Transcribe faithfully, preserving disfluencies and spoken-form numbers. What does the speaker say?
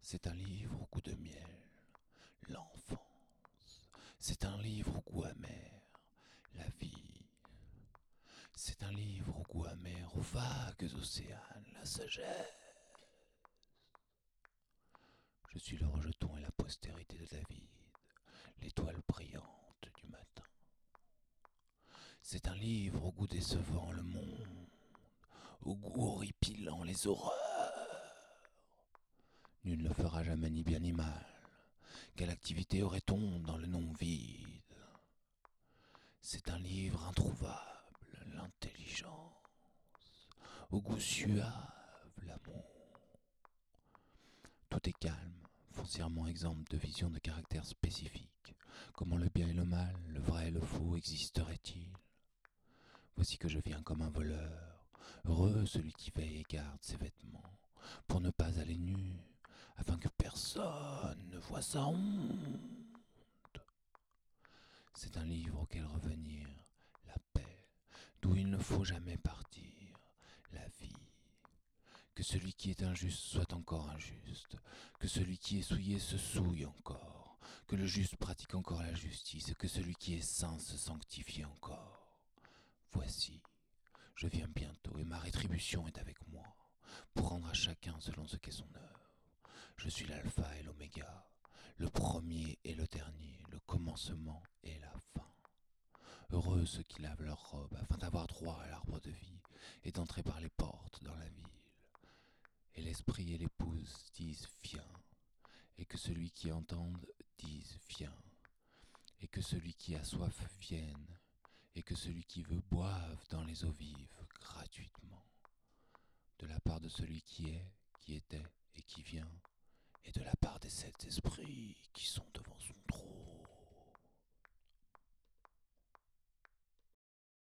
C'est un livre au goût de miel, l'enfance. C'est un livre au goût amer, la vie. C'est un livre au goût amer, aux vagues océanes, la sagesse. Je suis le rejeton et la postérité de David, l'étoile brillante du matin. C'est un livre au goût décevant, le monde, au goût horripilant, les horreurs. Nul ne fera jamais ni bien ni mal. Quelle activité aurait-on dans le non vide? C'est un livre introuvable, l'intelligence, au goût suave, l'amour. Tout est calme, foncièrement exempt de vision de caractère spécifique. Comment le bien et le mal, le vrai et le faux existeraient-ils? Voici que je viens comme un voleur, heureux celui qui veille et garde ses vêtements, pour ne pas aller nu, afin que personne ne voie sa honte. C'est un livre auquel revenir, la paix, d'où il ne faut jamais partir, la vie. Que celui qui est injuste soit encore injuste, que celui qui est souillé se souille encore, que le juste pratique encore la justice, et que celui qui est saint se sanctifie encore. Voici, je viens bientôt, et ma rétribution est avec moi, pour rendre à chacun selon ce qu'est son œuvre. Je suis l'alpha et l'oméga, le premier et le dernier, le commencement et la fin. Heureux ceux qui lavent leurs robes afin d'avoir droit à l'arbre de vie et d'entrer par les portes dans la ville. Et l'esprit et l'épouse disent viens, et que celui qui entende dise viens, et que celui qui a soif vienne, et que celui qui veut boive dans les eaux vives gratuitement, de la part de celui qui est, qui était et qui vient, et de la part des sept esprits